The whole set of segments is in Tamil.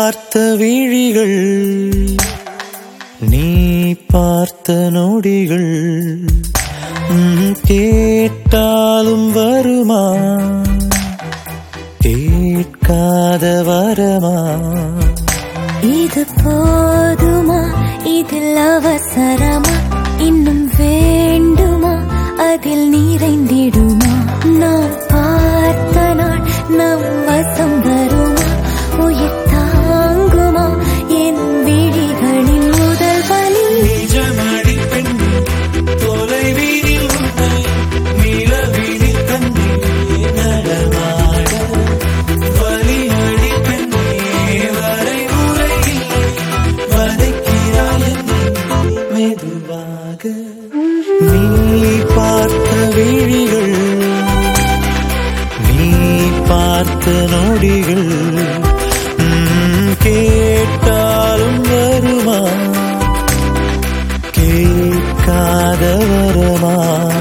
பார்த்த விழிகள், நீ பார்த்த நொடிகள், கேட்டாலும் வருமா, கேட்காத வரமா? இது போதுமா, இதில் அவசரமா, இன்னும் வேண்டுமா, அதில் நிறைந்திடுமா? நாம் பார்த்த நாள் நம் வசம் வருமா, உயிர் தாங்குமா என் விழிகளின் முதல் வலி? நிஜமடி பெண்ணே, தொலைவீதில் உன்னை நிலவினில் கண்ணே நடமாட, வலியடி பெண்ணே வரைமுறை இல்லை, வதைக்கிறாய் என்னை மெதுவாக. நீ பார்த்த விழிகள், நீ பார்த்த நொடிகள், கேட்டாலும் வருமா, கேட்காத வரமா?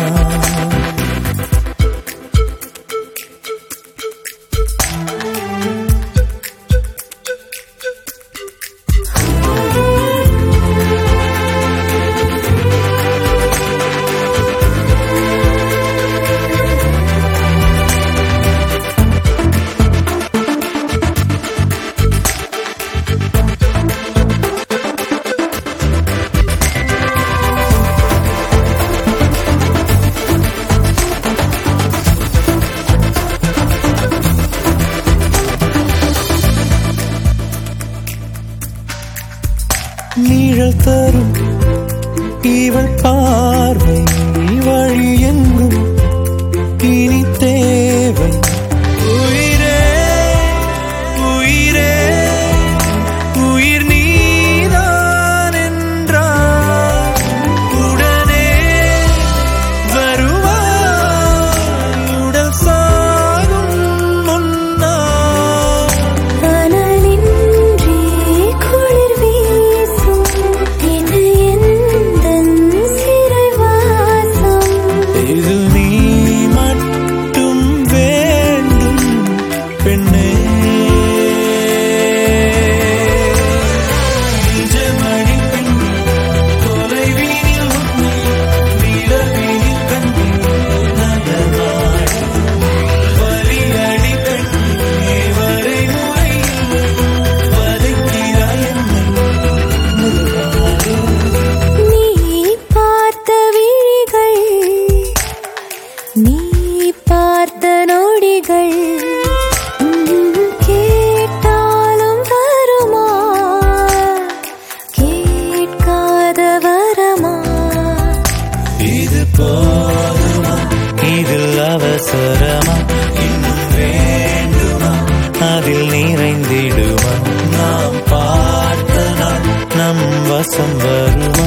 நீழல் தரும் இவள் பார்வை வழி எங்கும் இனி தேவை. உயிரே உயிரே உயிர் நீதான் என்றால் உடனே வருவாய், உடல் சாகும் முன்னால். அனலின்றி குளிர் வீசும், இது எந்தன் சிறைவாசம். இது நீ மட்டும் வேண்டும் பெண்ணே. நிஜமடி பெண்ணே, தொலைவீதில் உன்னை நிலவினில் கண்ணே நடமாட, வலியடி பெண்ணே வரைமுறை இல்லை, வதைக்கிறாய் என்னை மெதுவாக. நீ பார்த்த விழிகள், நீ பார்த்த நொடிகள், கேட்டாலும் வருமா, கேட்காத வரமா? இது போதுமா, இதில் அவசரமா, இன்னும் வேண்டுமா, அதில் நிறைந்திடுமா? நாம் பார்த்த நாள் நம் வசம் வருமா,